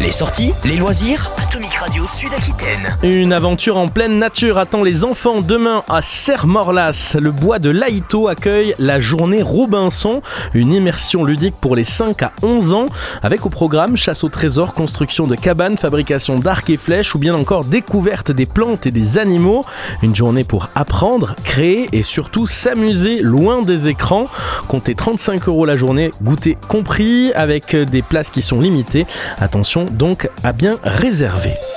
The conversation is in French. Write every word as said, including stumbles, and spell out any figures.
Les sorties, les loisirs, Atomic Radio Sud-Aquitaine. Une aventure en pleine nature attend les enfants demain à Serre-Morlas. Le bois de Laïto accueille la journée Robinson, une immersion ludique pour les cinq à onze ans, avec au programme chasse au trésor, construction de cabanes, fabrication d'arcs et flèches ou bien encore découverte des plantes et des animaux. Une journée pour apprendre, créer et surtout s'amuser loin des écrans. Comptez trente-cinq euros la journée, goûter compris, avec des places qui sont limitées. Attention donc à bien réserver.